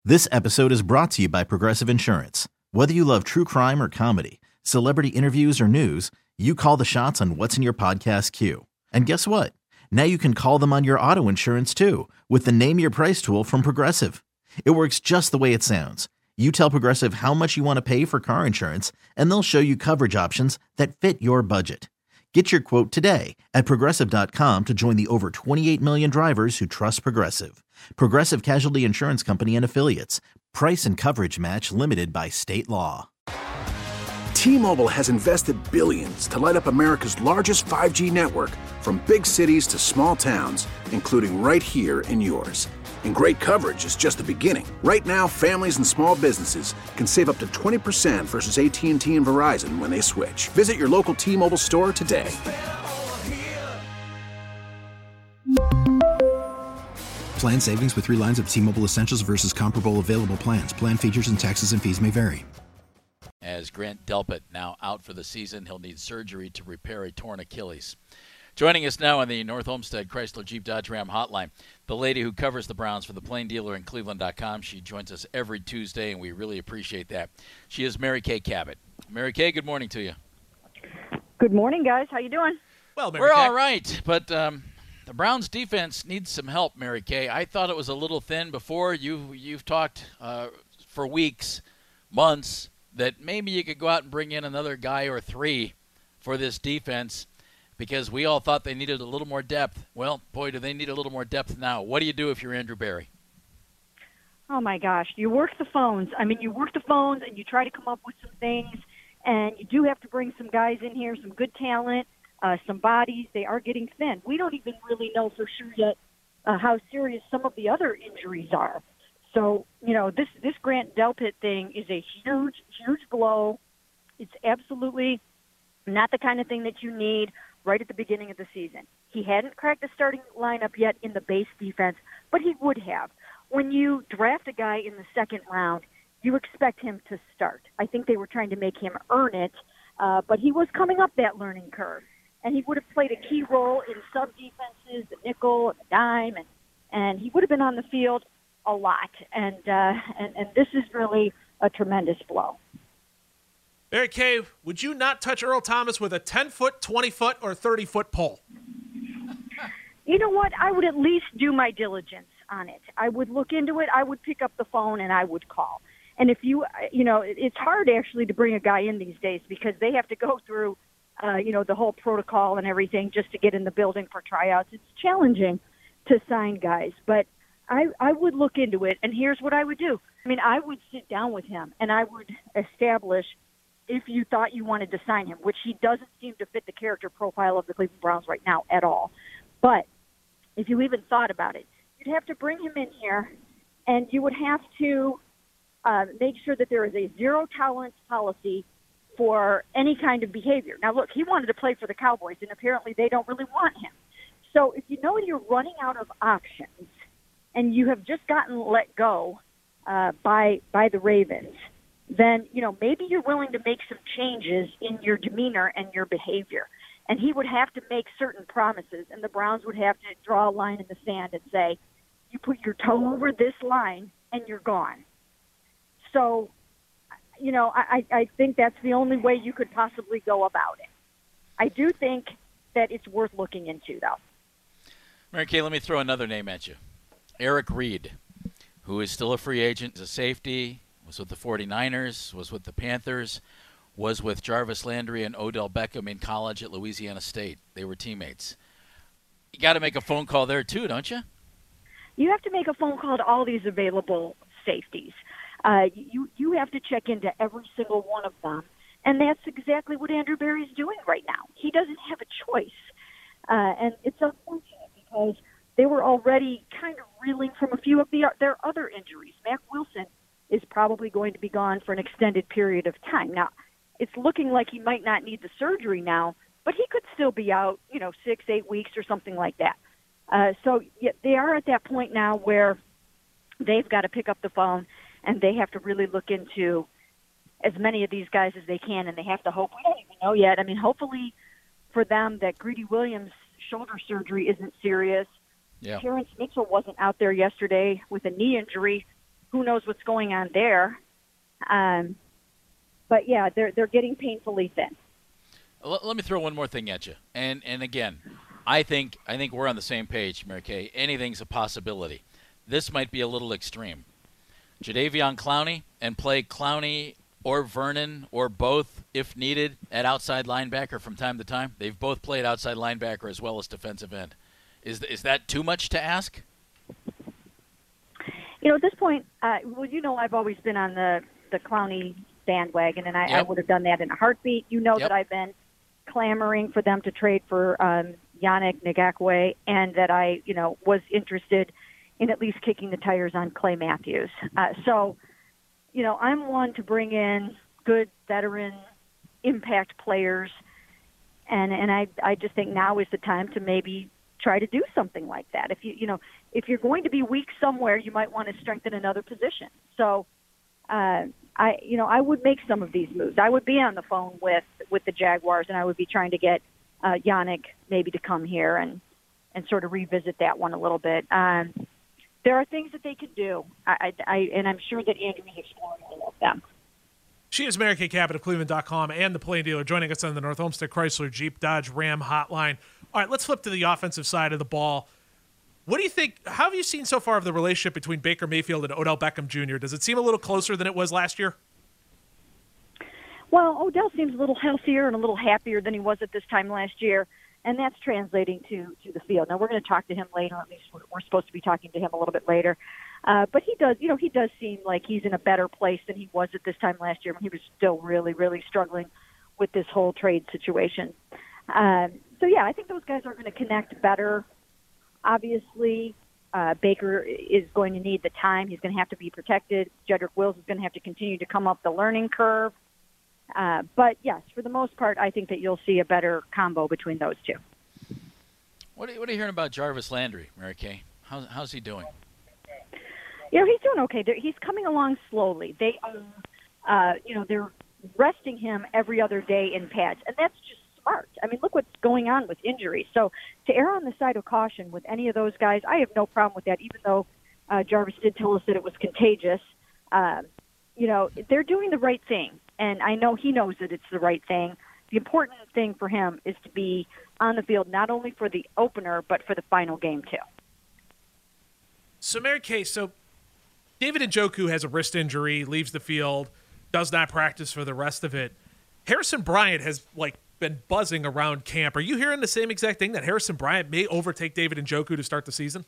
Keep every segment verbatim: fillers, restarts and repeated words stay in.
This episode is brought to you by Progressive Insurance. Whether you love true crime or comedy, celebrity interviews or news, you call the shots on what's in your podcast queue. And guess what? Now you can call them on your auto insurance too with the Name Your Price tool from Progressive. It works just the way it sounds. You tell Progressive how much you want to pay for car insurance, and they'll show you coverage options that fit your budget. Get your quote today at Progressive dot com to join the over twenty-eight million drivers who trust Progressive. Progressive Casualty Insurance Company and Affiliates. Price and coverage match limited by state law. T-Mobile has invested billions to light up America's largest five G network, from big cities to small towns, including right here in yours. And great coverage is just the beginning. Right now, families and small businesses can save up to twenty percent versus A T and T and Verizon when they switch. Visit your local T-Mobile store today. Plan savings with three lines of T-Mobile Essentials versus comparable available plans. Plan features and taxes and fees may vary. As Grant Delpit now out for the season, he'll need surgery to repair a torn Achilles. Joining us now on the North Olmsted Chrysler Jeep Dodge Ram hotline, the lady who covers the Browns for the Plain Dealer in Cleveland dot com. She joins us every Tuesday, and we really appreciate that. She is Mary Kay Cabot. Mary Kay, good morning to you. Good morning, guys. How you doing? Well, Mary We're Kay. all right, but um, the Browns defense needs some help, Mary Kay. I thought it was a little thin before. You, you've talked uh, for weeks, months, that maybe you could go out and bring in another guy or three for this defense, because we all thought they needed a little more depth. Well, boy, do they need a little more depth now. What do you do if you're Andrew Berry? Oh, my gosh. You work the phones. I mean, you work the phones and you try to come up with some things, and you do have to bring some guys in here, some good talent, uh, some bodies. They are getting thin. We don't even really know for sure yet uh, how serious some of the other injuries are. So, you know, this, this Grant Delpit thing is a huge, huge blow. It's absolutely not the kind of thing that you need right at the beginning of the season. He hadn't cracked the starting lineup yet in the base defense, but he would have. When you draft a guy in the second round, you expect him to start. I think they were trying to make him earn it, uh, but he was coming up that learning curve. And he would have played a key role in sub-defenses, the nickel, and the dime, and, and he would have been on the field a lot. And, uh, and, and this is really a tremendous blow. Mary Kay, would you not touch Earl Thomas with a ten-foot, twenty-foot, or thirty-foot pole? You know what? I would at least do my diligence on it. I would look into it. I would pick up the phone, and I would call. And if you, you know, it's hard actually to bring a guy in these days because they have to go through, uh, you know, the whole protocol and everything just to get in the building for tryouts. It's challenging to sign guys, but I, I would look into it, and here's what I would do. I mean, I would sit down with him, and I would establish if you thought you wanted to sign him, which he doesn't seem to fit the character profile of the Cleveland Browns right now at all. But if you even thought about it, you'd have to bring him in here, and you would have to uh, make sure that there is a zero-tolerance policy for any kind of behavior. Now, look, he wanted to play for the Cowboys, and apparently they don't really want him. So if you know you're running out of options and you have just gotten let go uh, by by the Ravens, then, you know, maybe you're willing to make some changes in your demeanor and your behavior. And he would have to make certain promises, and the Browns would have to draw a line in the sand and say, you put your toe over this line, and you're gone. So, you know, I, I think that's the only way you could possibly go about it. I do think that it's worth looking into, though. Mary Kay, let me throw another name at you. Eric Reed, who is still a free agent, is a safety, was with the forty-niners, was with the Panthers, was with Jarvis Landry and Odell Beckham in college at Louisiana State. They were teammates. You got to make a phone call there too, don't you? You have to make a phone call to all these available safeties. Uh, you you have to check into every single one of them, and that's exactly what Andrew Berry is doing right now. He doesn't have a choice, uh, and it's unfortunate because they were already kind of reeling from a few of the, their other injuries. Mack Wilson is probably going to be gone for an extended period of time. Now, it's looking like he might not need the surgery now, but he could still be out, you know, six, eight weeks or something like that. Uh, so yeah, they are at that point now where they've got to pick up the phone and they have to really look into as many of these guys as they can, and they have to hope. We don't even know yet. I mean, hopefully for them that Greedy Williams' shoulder surgery isn't serious. Yeah. Terrence Mitchell wasn't out there yesterday with a knee injury. who knows what's going on there. Um, but yeah, they're they're getting painfully thin. Let, let me throw one more thing at you. And and again, I think I think we're on the same page, Mary Kay. Anything's a possibility. This might be a little extreme. Jadeveon Clowney, and play Clowney or Vernon or both, if needed, at outside linebacker from time to time. They've both played outside linebacker as well as defensive end. Is is that too much to ask? You know, at this point, uh, well, you know, I've always been on the, the Clowney bandwagon, and I, Yep. I would have done that in a heartbeat. You know Yep. that I've been clamoring for them to trade for um, Yannick Ngakoue, and that I, you know, was interested in at least kicking the tires on Clay Matthews. Uh, so, you know, I'm one to bring in good veteran impact players, and and I I just think now is the time to maybe try to do something like that. If you you know if you're going to be weak somewhere, you might want to strengthen another position. So, uh, I you know I would make some of these moves. I would be on the phone with with the Jaguars, and I would be trying to get uh, Yannick maybe to come here and and sort of revisit that one a little bit. Um, there are things that they could do, I, I, I and I'm sure that Andrew is exploring all of them. She is Mary Kay Cabot of Cleveland dot com and the Plain Dealer, joining us on the North Olmsted Chrysler Jeep Dodge Ram hotline. All right, let's flip to the offensive side of the ball. What do you think? How have you seen so far of the relationship between Baker Mayfield and Odell Beckham Junior? Does it seem a little closer than it was last year? Well, Odell seems a little healthier and a little happier than he was at this time last year, and that's translating to, to the field. Now, we're going to talk to him later. At least we're, we're supposed to be talking to him a little bit later. Uh, but he does, you know, he does seem like he's in a better place than he was at this time last year when he was still really, really struggling with this whole trade situation. Um, so, yeah, I think those guys are going to connect better. Obviously, uh, Baker is going to need the time. He's going to have to be protected. Jedrick Wills is going to have to continue to come up the learning curve. Uh, but, yes, for the most part, I think that you'll see a better combo between those two. What are you, what are you hearing about Jarvis Landry, Mary Kay? How's, how's he doing? You know, he's doing okay. They're, he's coming along slowly. They are, uh, you know, they're resting him every other day in pads, and that's just smart. I mean, look what's going on with injuries. So to err on the side of caution with any of those guys, I have no problem with that, even though uh, Jarvis did tell us that it was contagious. Um, you know, they're doing the right thing, and I know he knows that it's the right thing. The important thing for him is to be on the field not only for the opener but for the final game, too. So, Mary Kay, so David Njoku has a wrist injury, leaves the field, does not practice for the rest of it. Harrison Bryant has, like, been buzzing around camp. Are you hearing the same exact thing, that Harrison Bryant may overtake David Njoku to start the season?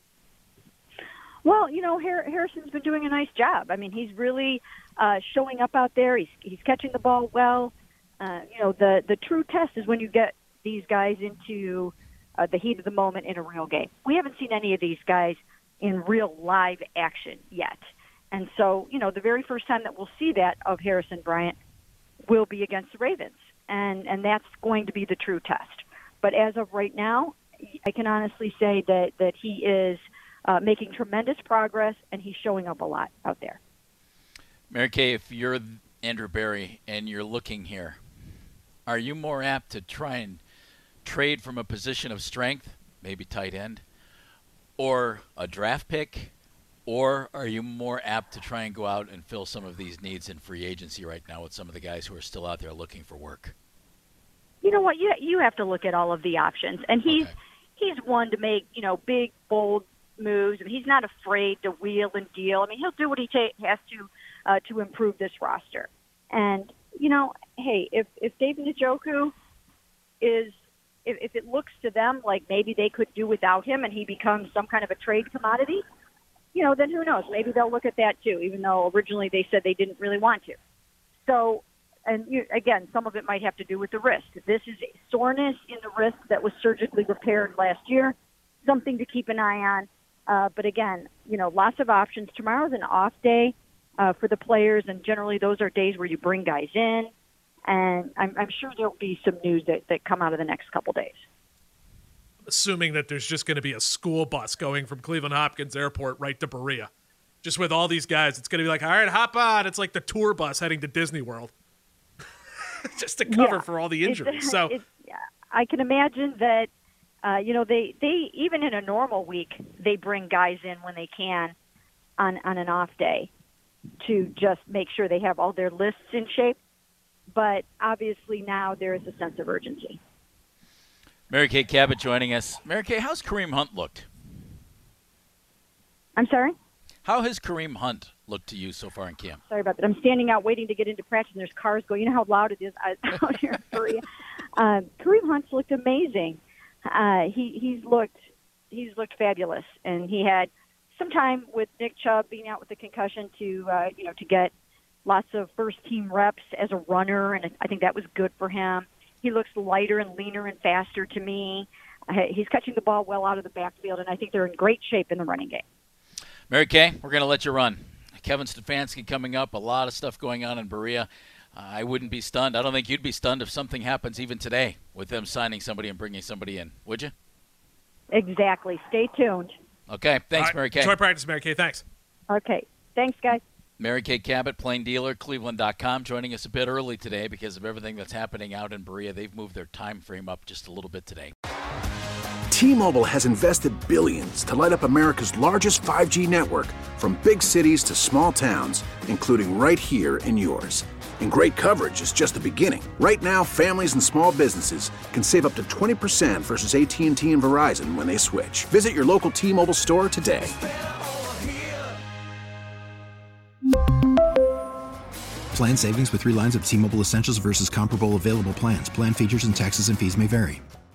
Well, you know, Har- Harrison's been doing a nice job. I mean, he's really uh, showing up out there. He's he's catching the ball well. Uh, you know, the, the true test is when you get these guys into uh, the heat of the moment in a real game. We haven't seen any of these guys in real live action yet. And so, you know, the very first time that we'll see that of Harrison Bryant will be against the Ravens. And and that's going to be the true test. But as of right now, I can honestly say that, that he is uh, making tremendous progress, and he's showing up a lot out there. Mary Kay, if you're Andrew Berry and you're looking here, are you more apt to try and trade from a position of strength, maybe tight end, or a draft pick, or are you more apt to try and go out and fill some of these needs in free agency right now with some of the guys who are still out there looking for work? You know what? You you have to look at all of the options, and he's Okay. he's one to make, you know, big, bold moves. I mean, he's not afraid to wheel and deal. I mean, he'll do what he ta- has to uh, to improve this roster. And you know, hey, if if David Njoku is if, if it looks to them like maybe they could do without him, and he becomes some kind of a trade commodity, you know, then who knows? Maybe they'll look at that too, even though originally they said they didn't really want to. So, and you, again, some of it might have to do with the wrist. This is a soreness in the wrist that was surgically repaired last year, something to keep an eye on. Uh, but again, you know, lots of options. Tomorrow's an off day uh, for the players, and generally those are days where you bring guys in. And I'm, I'm sure there'll be some news that, that come out of the next couple days. Assuming that there's just going to be a school bus going from Cleveland Hopkins Airport right to Berea. Just with all these guys, it's going to be like, all right, hop on. It's like the tour bus heading to Disney World. Just to cover Yeah. for all the injuries. It's, so it's, I can imagine that, uh, you know, they, they, even in a normal week, they bring guys in when they can on, on an off day. to just make sure they have all their lists in shape. But obviously now there is a sense of urgency. Mary Kay Cabot joining us. Mary Kay, how's Kareem Hunt looked? I'm sorry? How has Kareem Hunt looked to you so far in camp? Sorry about that. I'm standing out waiting to get into practice, and there's cars going. You know how loud it is out here in Korea. Uh, Kareem Hunt's looked amazing. Uh, he he's looked he's looked fabulous, and he had some time with Nick Chubb being out with a concussion to uh, you know to get lots of first team reps as a runner, and I think that was good for him. He looks lighter and leaner and faster to me. Uh, he's catching the ball well out of the backfield, and I think they're in great shape in the running game. Mary Kay, we're going to let you run. Kevin Stefanski coming up, a lot of stuff going on in Berea. Uh, I wouldn't be stunned. I don't think you'd be stunned if something happens even today with them signing somebody and bringing somebody in, would you? Exactly. Stay tuned. Okay. Thanks, right. Mary Kay. Enjoy practice, Mary Kay. Thanks. Okay. Thanks, guys. Mary Kay Cabot, Plain Dealer, Cleveland dot com, joining us a bit early today because of everything that's happening out in Berea. They've moved their time frame up just a little bit today. T-Mobile has invested billions to light up America's largest five G network, from big cities to small towns, including right here in yours. And great coverage is just the beginning. Right now, families and small businesses can save up to twenty percent versus A T and T and Verizon when they switch. Visit your local T-Mobile store today. Plan savings with three lines of T-Mobile Essentials versus comparable available plans. Plan features and taxes and fees may vary.